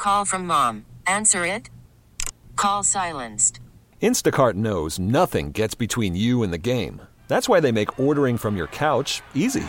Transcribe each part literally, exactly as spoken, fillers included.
Call from mom. Answer it. Call silenced. Instacart knows nothing gets between you and the game. That's why they make ordering from your couch easy.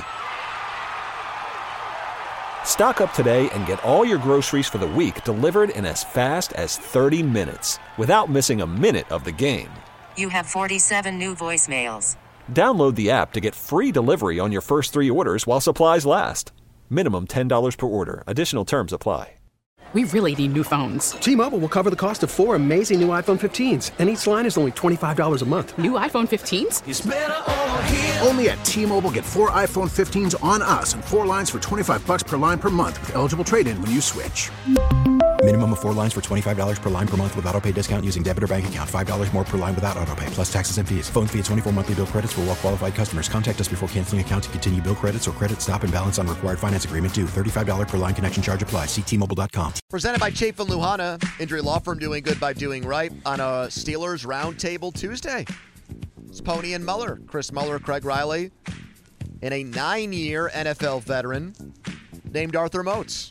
Stock up today and get all your groceries for the week delivered in as fast as thirty minutes without missing a minute of the game. You have forty-seven new voicemails. Download the app to get free delivery on your first three orders while supplies last. Minimum ten dollars per order. Additional terms apply. We really need new phones. T-Mobile will cover the cost of four amazing new iPhone fifteens, and each line is only twenty-five dollars a month. New iPhone fifteens? It's better over here. Only at T-Mobile, get four iPhone fifteens on us and four lines for twenty-five bucks per line per month with eligible trade-in when you switch. Minimum of four lines for twenty-five dollars per line per month with autopay discount using debit or bank account. five dollars more per line without autopay, plus taxes and fees. Phone fee at twenty-four monthly bill credits for well-qualified customers. Contact us before canceling account to continue bill credits or credit stop and balance on required finance agreement due. thirty-five dollars per line connection charge applies. See T Mobile dot com. Presented by Chafin Luhana, injury law firm doing good by doing right on a Steelers Roundtable Tuesday. It's Pony and Muller. Chris Muller, Craig Riley, and a nine-year N F L veteran named Arthur Moats.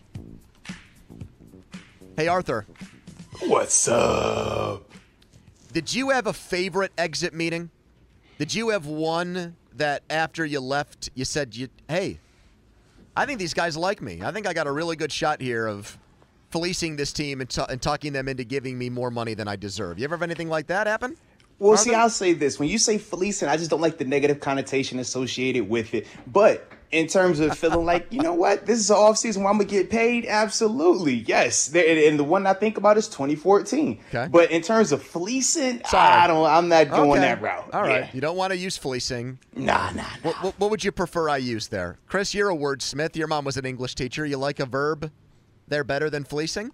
Hey, Arthur. What's up? Did you have a favorite exit meeting? Did you have one that after you left, you said, you, hey, I think these guys like me. I think I got a really good shot here of fleecing this team and, t- and talking them into giving me more money than I deserve. You ever have anything like that happen? Well, Arthur? see, I'll say this. When you say fleecing, I just don't like the negative connotation associated with it. But in terms of feeling like, you know what, this is an off-season where I'm going to get paid, absolutely, yes. And the one I think about is twenty fourteen. Okay. But in terms of fleecing, Sorry. I don't, I'm not going Okay. that route. All right. Yeah. You don't want to use fleecing. Nah, nah, nah. What, what, what would you prefer I use there? Chris, you're a wordsmith. Your mom was an English teacher. You like a verb there better than fleecing?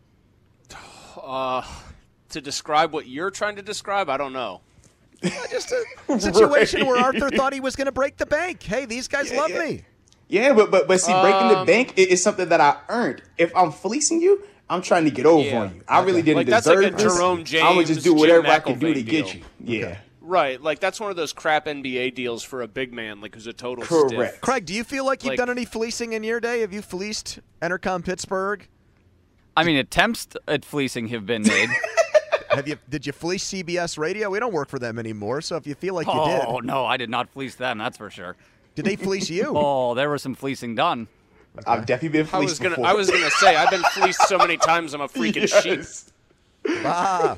Uh, to describe what you're trying to describe, I don't know. Just a situation Right. where Arthur thought he was going to break the bank. Hey, these guys Yeah, love yeah. me. Yeah, but but but see, breaking the Um, bank i- is something that I earned. If I'm fleecing you, I'm trying to get over Yeah. on you. I really didn't Like, that's deserve like a this. Jerome I'm gonna just James, do whatever Jim I can do to McIlvaine get deal. you. Yeah. Right, like that's one of those crap N B A deals for a big man, like who's a total Correct. stiff. Craig, do you feel like you've Like- done any fleecing in your day? Have you fleeced Entercom Pittsburgh? I mean, attempts at fleecing have been made. Have you? Did you fleece C B S Radio? We don't work for them anymore, so if you feel like you did, Oh, no, I did not fleece them, that's for sure. did they fleece you? Oh, there was some fleecing done. I've definitely been I was fleeced gonna, before. I was gonna say, I've been fleeced so many times, I'm a freaking sheep. Yes. Ah.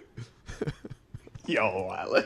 Yo, Alec.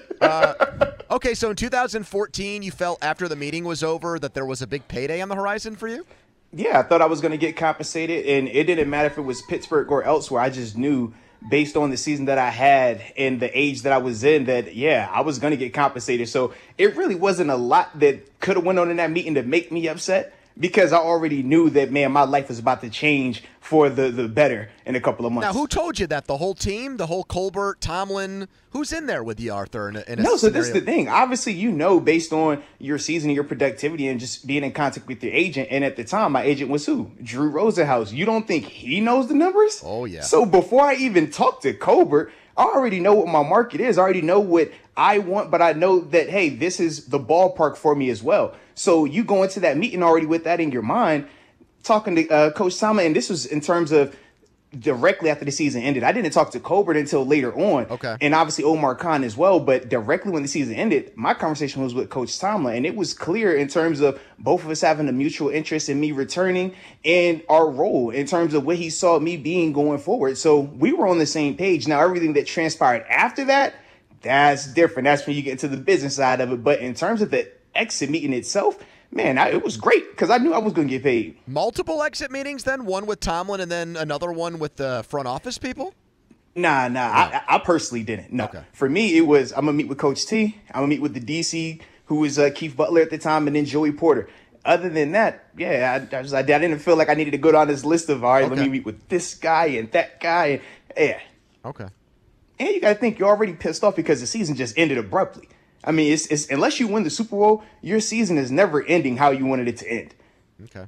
Okay, so in two thousand fourteen, you felt after the meeting was over that there was a big payday on the horizon for you? Yeah, I thought I was going to get compensated, and it didn't matter if it was Pittsburgh or elsewhere. I just knew, based on the season that I had and the age that I was in, that, yeah, I was going to get compensated. So it really wasn't a lot that could have went on in that meeting to make me upset, because I already knew that, man, my life was about to change for the, the better in a couple of months. Now, who told you that? The whole team? The whole Colbert, Tomlin? Who's in there with you, Arthur? In a, in a No, so this is scenario? the thing. Obviously, you know, based on your season and your productivity and just being in contact with your agent. And at the time, my agent was who? Drew Rosenhaus. You don't think he knows the numbers? Oh, yeah. So before I even talk to Colbert, I already know what my market is. I already know what I want, but I know that, hey, this is the ballpark for me as well. So you go into that meeting already with that in your mind, talking to uh, Coach Tomlin, and this was in terms of directly after the season ended. I didn't talk to Colbert until later on. Okay. And obviously Omar Khan as well. But directly when the season ended, my conversation was with Coach Tomlin. And it was clear in terms of both of us having a mutual interest in me returning and our role in terms of what he saw me being going forward. So we were on the same page. Now, everything that transpired after that, that's different. That's when you get into the business side of it. But in terms of the exit meeting itself, man, I, it was great because I knew I was going to get paid. Multiple exit meetings then? One with Tomlin and then another one with the front office people? Nah, nah, I, I personally didn't. No. Okay. For me, it was I'm going to meet with Coach T. I'm going to meet with the D C, who was uh, Keith Butler at the time, and then Joey Porter. Other than that, yeah, I, I, just, I, I didn't feel like I needed to go down this list of, all right, Okay. let me meet with this guy and that guy. And, yeah. Okay. And you got to think you're already pissed off because the season just ended abruptly. I mean, it's, it's unless you win the Super Bowl, your season is never ending how you wanted it to end. Okay.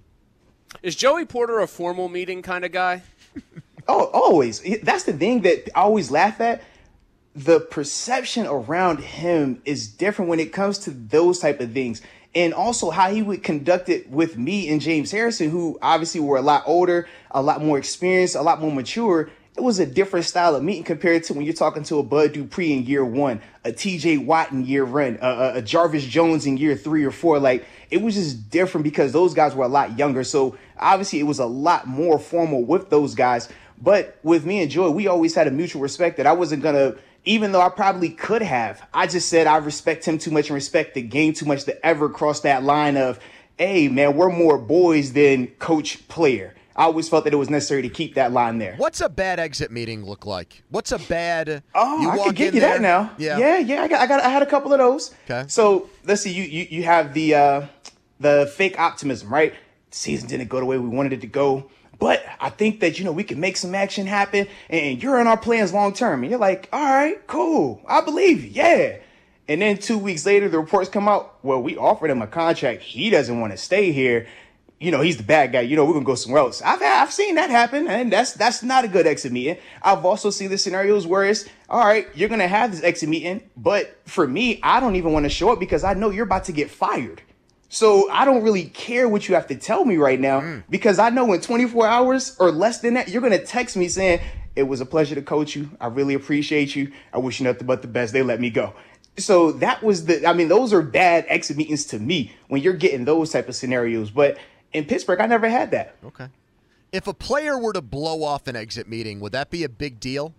Is Joey Porter a formal meeting kind of guy? Oh, always. That's the thing that I always laugh at. the perception around him is different when it comes to those type of things. And also how he would conduct it with me and James Harrison, who obviously were a lot older, a lot more experienced, a lot more mature. It was a different style of meeting compared to when you're talking to a Bud Dupree in year one, a T J Watt in year one, a, a Jarvis Jones in year three or four. Like, it was just different because those guys were a lot younger. So obviously it was a lot more formal with those guys. But with me and Joy, we always had a mutual respect that I wasn't going to, even though I probably could have, I just said I respect him too much and respect the game too much to ever cross that line of, hey, man, we're more boys than coach player. I always felt that it was necessary to keep that line there. What's a bad exit meeting look like? What's a bad? Oh, you I walk can give in you there, that now. Yeah, yeah, yeah. I got, I got, I had a couple of those. Okay. So let's see. You, you, you have the, uh, the fake optimism, right? The season didn't go the way we wanted it to go, but I think that, you know, we can make some action happen, and you're in our plans long term. And you're like, all right, cool. I believe you. Yeah. And then two weeks later, the reports come out. Well, we offered him a contract. He doesn't want to stay here. You know, he's the bad guy. You know, we're going to go somewhere else. I've I've seen that happen, and that's that's not a good exit meeting. I've also seen the scenarios where it's, all right, you're going to have this exit meeting, but for me, I don't even want to show up because I know you're about to get fired. So I don't really care what you have to tell me right now mm. because I know in twenty-four hours or less than that, you're going to text me saying, it was a pleasure to coach you. I really appreciate you. I wish you nothing but the best. They let me go. So that was the, I mean, those are bad exit meetings to me when you're getting those type of scenarios. But in Pittsburgh, I never had that. Okay. If a player were to blow off an exit meeting, would that be a big deal?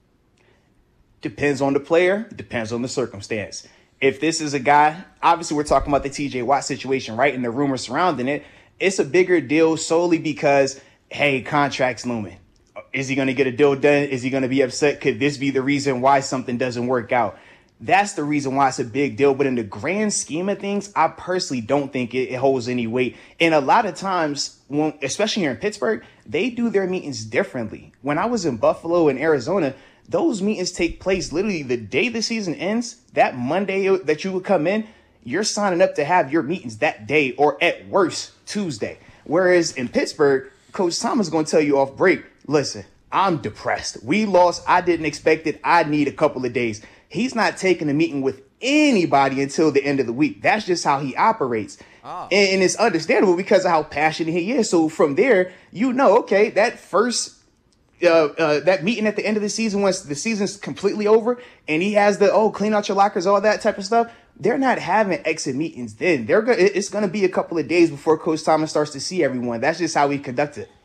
Depends on the player. Depends on the circumstance. If this is a guy, obviously we're talking about the T J Watt situation, right? And the rumors surrounding it. It's a bigger deal solely because, hey, contract's looming. Is he going to get a deal done? Is he going to be upset? Could this be the reason why something doesn't work out? That's the reason why it's a big deal. But in the grand scheme of things, I personally don't think it, it holds any weight. And a lot of times, when, especially here in Pittsburgh, they do their meetings differently. When I was in Buffalo and Arizona, those meetings take place literally the day the season ends. That Monday that you would come in, you're signing up to have your meetings that day or at worst Tuesday. Whereas in Pittsburgh, Coach Thomas is going to tell you off break, listen, I'm depressed. We lost. I didn't expect it. I need a couple of days. He's not taking a meeting with anybody until the end of the week. That's just how he operates. Oh. And, and it's understandable because of how passionate he is. So from there, you know, okay, that first uh, uh, that meeting at the end of the season, once the season's completely over and he has the, oh, clean out your lockers, all that type of stuff. They're not having exit meetings then. They're go- It's going to be a couple of days before Coach Thomas starts to see everyone. That's just how we conduct it.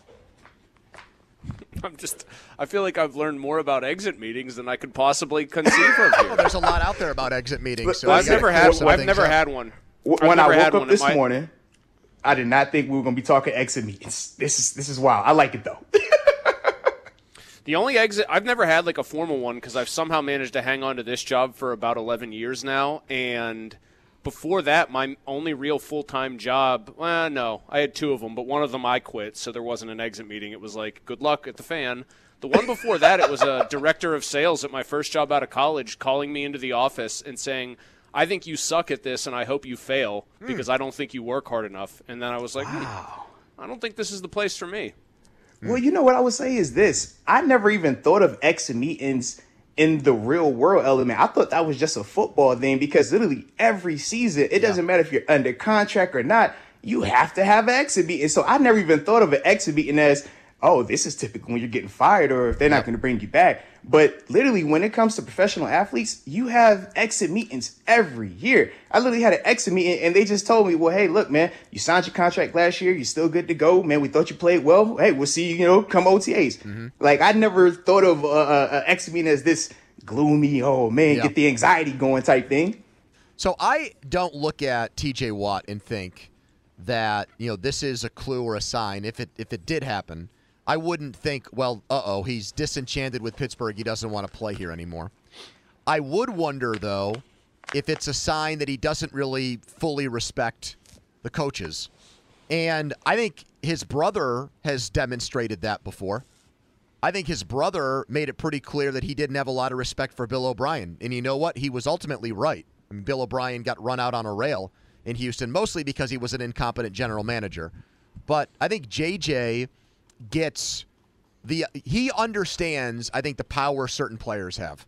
I'm just, I feel like I've learned more about exit meetings than I could possibly conceive of here. Well, there's a lot out there about exit meetings. So well, I've never had one. I've never had one. When I woke up this my... morning, I did not think we were going to be talking exit meetings. This is this is wild. I like it, though. The only exit, I've never had like a formal one because I've somehow managed to hang on to this job for about eleven years now. And before that, my only real full-time job, well, no, I had two of them, but one of them I quit, so there wasn't an exit meeting. It was like, good luck at the fan. The one before that, it was a director of sales at my first job out of college calling me into the office and saying, I think you suck at this and I hope you fail because I don't think you work hard enough. And then I was like, wow. hmm, I don't think this is the place for me. Well, you know what I would say is this. I never even thought of exit meetings in the real world element. I thought that was just a football thing because literally every season, it yeah. doesn't matter if you're under contract or not, you have to have an exit meeting. So I never even thought of an exit meeting as, oh, this is typical when you're getting fired or if they're not going to bring you back. But literally, when it comes to professional athletes, you have exit meetings every year. I literally had an exit meeting and they just told me, well, hey, look, man, you signed your contract last year. You're still good to go. Man, we thought you played well. Hey, we'll see you, you know, come O T As. Mm-hmm. Like, I never thought of uh, an exit meeting as this gloomy, oh, man, yeah. get the anxiety going type thing. So I don't look at T J Watt and think that, you know, this is a clue or a sign. If it if it did happen, I wouldn't think, well, uh-oh, he's disenchanted with Pittsburgh. He doesn't want to play here anymore. I would wonder, though, if it's a sign that he doesn't really fully respect the coaches. And I think his brother has demonstrated that before. I think his brother made it pretty clear that he didn't have a lot of respect for Bill O'Brien. And you know what? He was ultimately right. I mean, Bill O'Brien got run out on a rail in Houston, mostly because he was an incompetent general manager. But I think J J gets the – he understands, I think, the power certain players have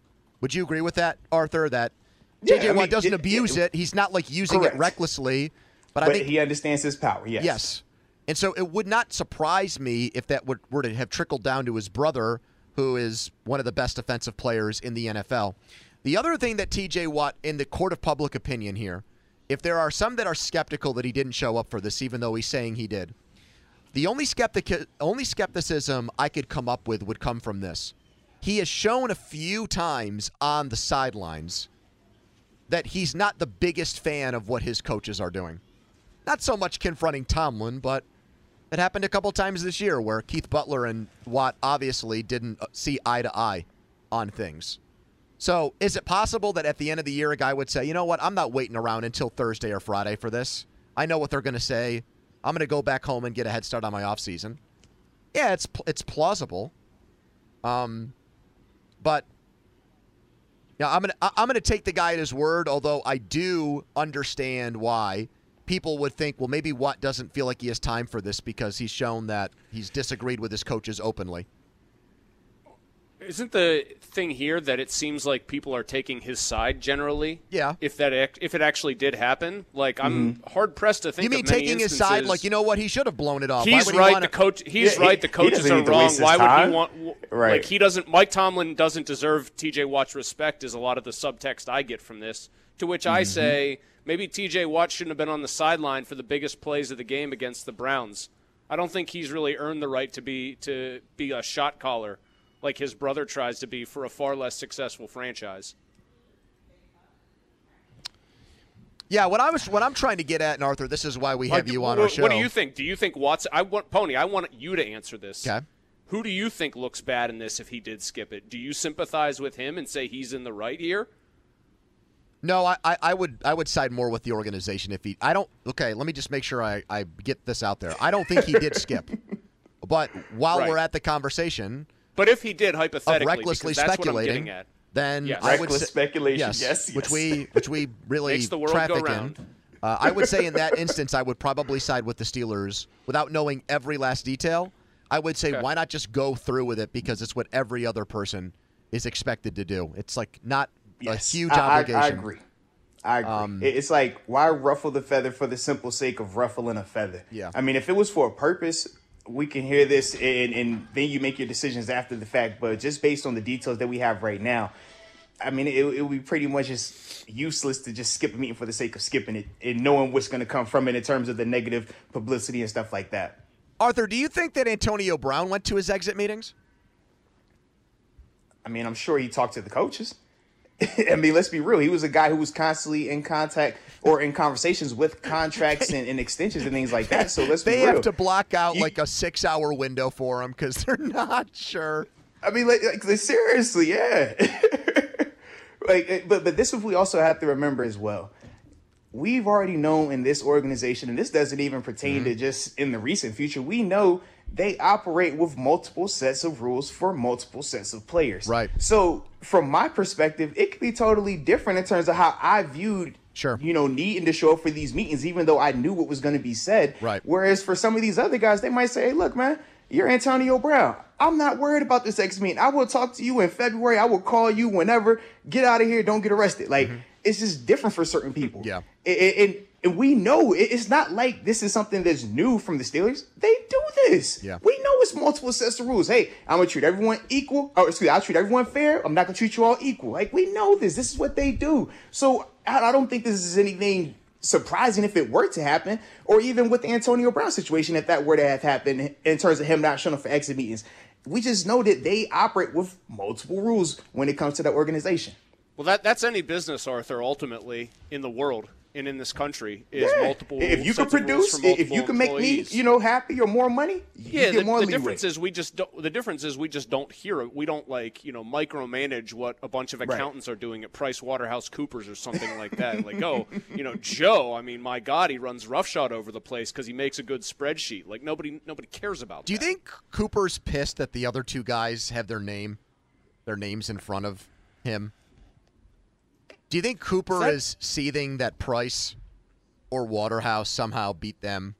Would you agree with that, Arthur, that J J. Yeah, I Watt mean, doesn't it- abuse it- it. He's not like using Correct. it recklessly, but, But I think he understands his power, yes. Yes. And so it would not surprise me if that would, were to have trickled down to his brother, who is one of the best defensive players in the N F L. The other thing that T J. Watt, in the court of public opinion here, if there are some that are skeptical that he didn't show up for this, even though he's saying he did, the only skeptic, only skepticism I could come up with would come from this. He has shown a few times on the sidelines that he's not the biggest fan of what his coaches are doing. Not so much confronting Tomlin, but it happened a couple times this year where Keith Butler and Watt obviously didn't see eye to eye on things. So is it possible that at the end of the year a guy would say, you know what, I'm not waiting around until Thursday or Friday for this. I know what they're going to say. I'm going to go back home and get a head start on my offseason. Yeah, it's it's plausible. Um, but yeah, I'm gonna I'm gonna take the guy at his word. Although I do understand why people would think, well, maybe Watt doesn't feel like he has time for this because he's shown that he's disagreed with his coaches openly. Isn't the thing here that it seems like people are taking his side generally? Yeah. If that ac- if it actually did happen, like I'm Mhm. hard pressed to think. You mean of many taking his side? instances- Like, you know what? He should have blown it off. Why He's would he right. wanna- The coach. He's Yeah, right. he- The he coaches doesn't are need to wrong. waste his Why would time. he want? Right. Like he doesn't. Mike Tomlin doesn't deserve T J Watt's respect. Is a lot of the subtext I get from this. To which I Mhm. say maybe T J Watt shouldn't have been on the sideline for the biggest plays of the game against the Browns. I don't think he's really earned the right to be to be a shot caller like his brother tries to be for a far less successful franchise. Yeah, what I was, what I'm trying to get at, and Arthur, this is why we have Like, you on what, our show. What do you think? Do you think Watson? I want Pony. I want you to answer this. Okay. Who do you think looks bad in this if he did skip it? Do you sympathize with him and say he's in the right here? No, I, I, I would I would side more with the organization if he. I don't. Okay, let me just make sure I, I get this out there. I don't think he did skip, but while Right. we're at the conversation, But if he did, hypothetically, of recklessly because that's what I'm speculating, getting at. then Yes. I would Reckless say, speculation, Yes, yes, which yes. we which we really Makes the world go traffic round. in. Uh, I would say in that instance, I would probably side with the Steelers without knowing every last detail. I would say, Okay. why not just go through with it because it's what every other person is expected to do. It's like not Yes. a huge I, I- obligation. I agree. I agree. Um, It- it's like, why ruffle the feather for the simple sake of ruffling a feather? Yeah. I mean, if it was for a purpose, we can hear this and, and then you make your decisions after the fact. But just based on the details that we have right now, I mean, it, it would be pretty much just useless to just skip a meeting for the sake of skipping it and knowing what's going to come from it in terms of the negative publicity and stuff like that. Arthur, do you think that Antonio Brown went to his exit meetings? I mean, I'm sure he talked to the coaches. I mean, let's be real. He was a guy who was constantly in contact or in conversations with contracts and, and extensions and things like that. So let's They be real. have to block out You- like a six-hour window for him because they're not sure. I mean, like, like seriously, yeah. like, but but this is what we also have to remember as well. We've already known in this organization, and this doesn't even pertain Mm-hmm. to just in the recent future. We know they operate with multiple sets of rules for multiple sets of players. Right. So, from my perspective, it could be totally different in terms of how I viewed, Sure. you know, needing to show up for these meetings, even though I knew what was going to be said. Right. Whereas for some of these other guys, they might say, hey, look, man, you're Antonio Brown. I'm not worried about this X meeting. I will talk to you in February. I will call you whenever. Get out of here. Don't get arrested. Like, it's just different for certain people. Yeah. And, and, and we know it- it's not like this is something that's new from the Steelers. They do this. Yeah. We know it's multiple sets of rules. Hey, I'm going to treat everyone equal. Or excuse me, I'll treat everyone fair. I'm not going to treat you all equal. Like, we know this. This is what they do. So I, I don't think this is anything surprising if it were to happen, or even with the Antonio Brown situation, if that were to have happened in terms of him not showing up for exit meetings. We just know that they operate with multiple rules when it comes to that organization. Well, that that's any business, Arthur. Ultimately, in the world and in this country, is Yeah. multiple. If you can sets of rules produce, for if multiple you can make me, employees. you know, happy or more money, you Yeah, get the, more the leeway. difference is we just don't. The difference is we just don't hear it. We don't like you know micromanage what a bunch of Right. accountants are doing at Price Waterhouse Coopers or something like that. Like, oh, you know, Joe. I mean, my God, he runs roughshod over the place because he makes a good spreadsheet. Like nobody, nobody cares about. Do you that. think Cooper's pissed that the other two guys have their name, their names in front of him? Do you think Cooper that- is seething that Price or Waterhouse somehow beat them,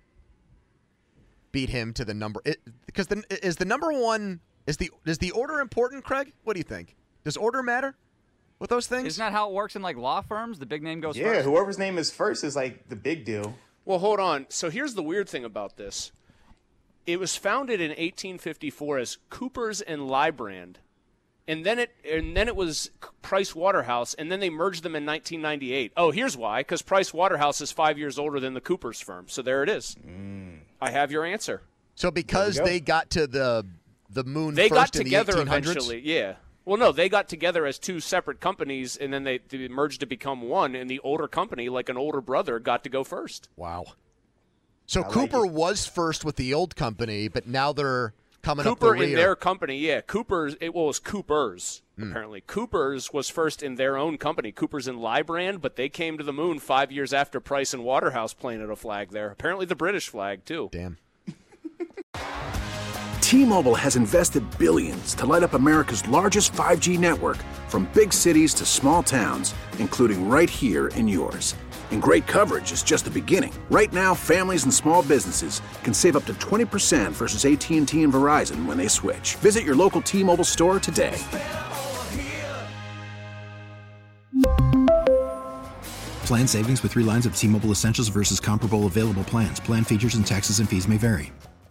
beat him to the number? It, because the, is the number one is the is the order important, Craig? What do you think? Does order matter? with those things? Isn't that how it works in like law firms? The big name goes Yeah, first. whoever's name is first is like the big deal. Well, hold on. So here's the weird thing about this. It was founded in eighteen fifty-four as Coopers and Lybrand, and then it and then it was Price Waterhouse, and then they merged them in nineteen ninety-eight. Oh, here's why: because Price Waterhouse is five years older than the Coopers firm. So there it is. Mm. I have your answer. So because go. they got to the the moon, they first got in together the eighteen hundreds? eventually. Yeah. Well, no, they got together as two separate companies, and then they, they merged to become one. And the older company, like an older brother, got to go first. Wow. So I Cooper like was first with the old company, but now they're coming Cooper up the rear. in their company, yeah. Cooper's, it well, was Coopers, Hmm. apparently. Coopers was first in their own company, Coopers and Lybrand, but they came to the moon five years after Price and Waterhouse planted a flag there. Apparently the British flag, too. Damn. T-Mobile has invested billions to light up America's largest five G network, from big cities to small towns, including right here in yours. And great coverage is just the beginning. Right now, families and small businesses can save up to twenty percent versus A T and T and Verizon when they switch. Visit your local T-Mobile store today. Plan savings with three lines of T-Mobile Essentials versus comparable available plans. Plan features and taxes and fees may vary.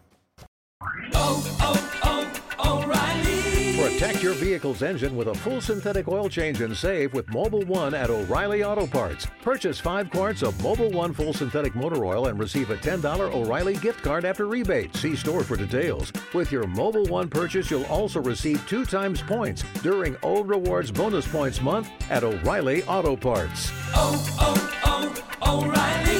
Protect your vehicle's engine with a full synthetic oil change and save with Mobil one at O'Reilly Auto Parts. Purchase five quarts of Mobil one full synthetic motor oil and receive a ten dollars O'Reilly gift card after rebate. See store for details. With your Mobil one purchase, you'll also receive two times points during O Rewards Bonus Points Month at O'Reilly Auto Parts. Oh, oh, oh, O'Reilly